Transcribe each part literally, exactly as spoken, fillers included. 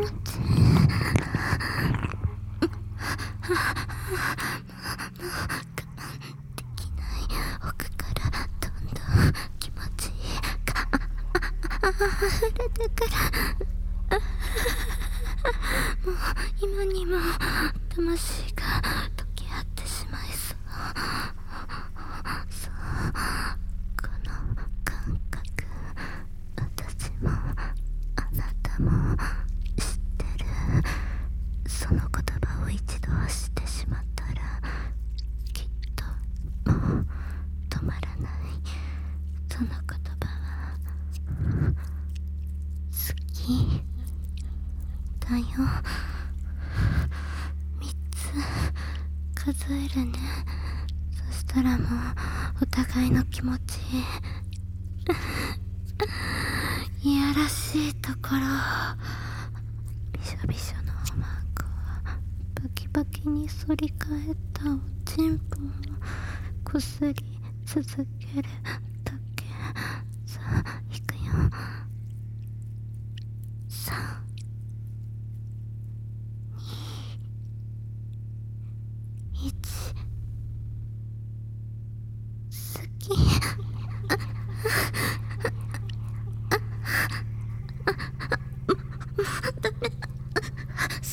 持ちいい。できない奥からどんどん気持ちいいが溢れてくる。もう今にも魂が溶け合ってしまいそう。そう、この感覚、私もあなたも知ってる。その言葉を一度発してしまったらきっともう止まらない。その言葉は好きだよ。みっつ数えるね。そしたらもうお互いの気持ちいやらしいところ、びしょびしょのおまんこをバキバキに反り返ったおちんぽをこすり続けるだけ。さあ行くよ。さんいち好き。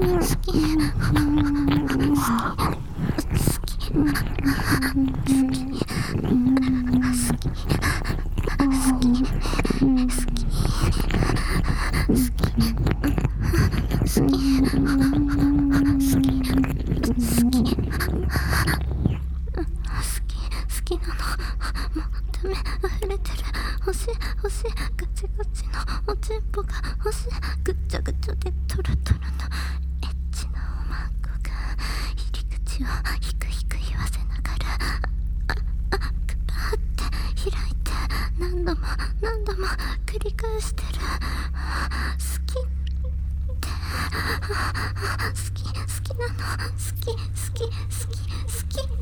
ぐちゃぐちゃでトロトロのエッチなおまんこが入り口をヒクヒク言わせながらああくばーって開いて何度も何度も繰り返してる。好きって好き好きなの好き好き好き好き好き